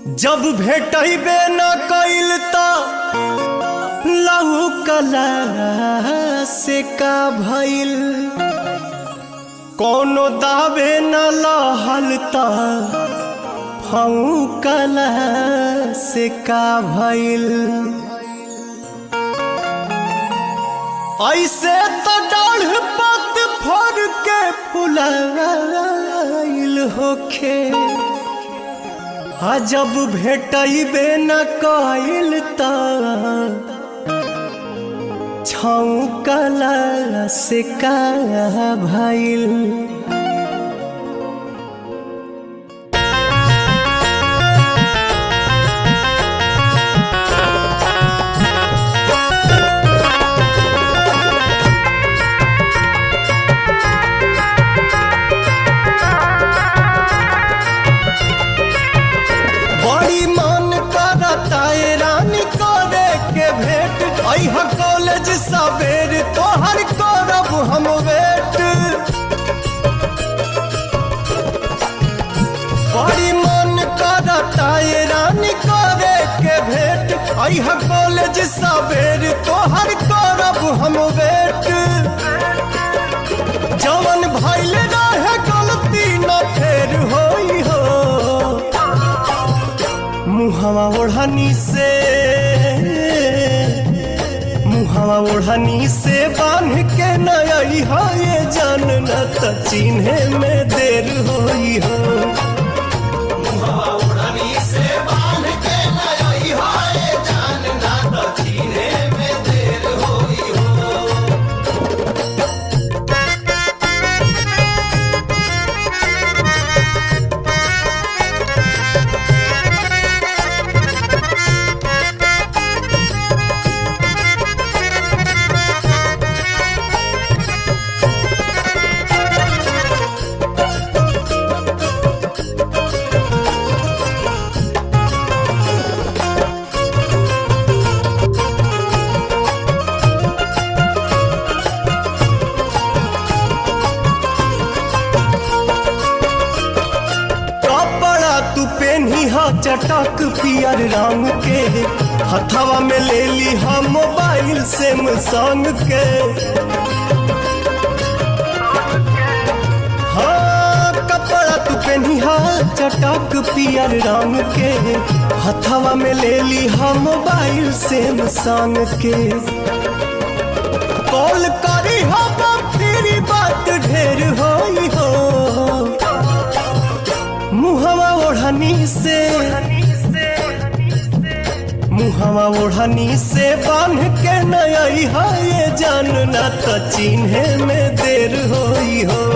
जब भेटबे न कइल त लहुकला से का भइल, कोनो दावे न लहल त फौकला से का भइल। ऐसे तो डाढ़ पत फर के फुलाइल होखे, जब भेटबे न कइल त छौकला से का भइल। कॉलेज सवेर तोहर करब हम वेट, बड़ी मन करता ये रानी करे के भेंट। अह कॉलेज सवेर तोहर करब हम वेट, जवन भइल रहे गलती न फेर होई हो। मुहवा ओढ़नी से बांध के नया ये जान न त चिन्हे में देर होई हो। मुहवा ओढ़नी से बांध के नया ये जान न त चिन्हे में देर होई हो। चटक पियर रंग के हथवा में ले ली हम मोबाइल सैमसंग के। हाँ कपड़ा तू पहनी चटक पियर रंग के हथवा में ले ली हम मोबाइल सैमसंग के। कॉल करी हम फिर बात ढेर होई हो। मुहवा ओढ़नी से बांध के नया ये जान न त चिन्हे में देर होई हो।